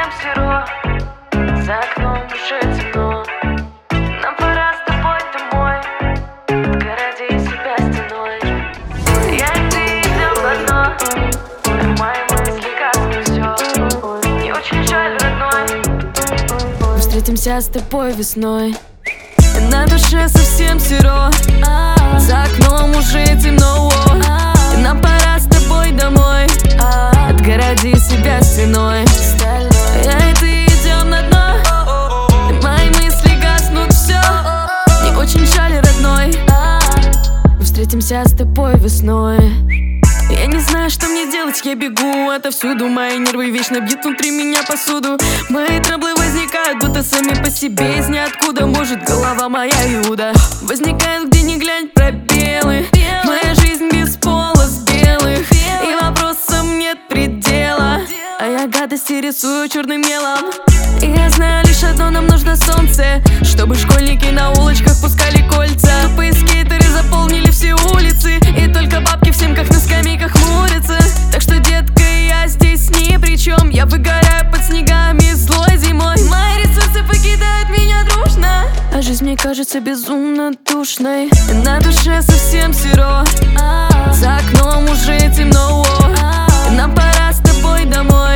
совсем серо, за окном уже темно. Нам пора с тобой домой, отгороди себя стеной. Я и ты идем в одно, мои мысли гаснут все. Не очень жаль, родной, мы встретимся с тобой весной. На душе совсем серо, за окном уже темно. Нам пора с тобой домой, отгороди себя стеной. Я и ты идем на дно, и мои мысли гаснут все. Не очень жаль, родной, мы встретимся с тобой весной. Я не знаю, что мне делать, я бегу отовсюду. Мои нервы вечно бьют внутри меня посуду. Мои траблы возникают, будто сами по себе из ниоткуда. Может, голова моя Иуда. Возникают, где ни глянь, пробелы. Моя жизнь без полос белых, и вопросам нет предела. А я гадости рисую черным мелом. И я знаю лишь одно, нам нужно солнце, чтобы школьники на улочках пускали кольца. Тупые скейтеры заполнили все улицы, и только бабки в семках на скамейках хмурятся. Так что, детка, я здесь ни при чем. Я выгораю под снегами злой зимой. Мои ресурсы покидают меня дружно, а жизнь мне кажется безумно душной. На душе совсем серо, за окном уже темно. Нам пора с тобой домой,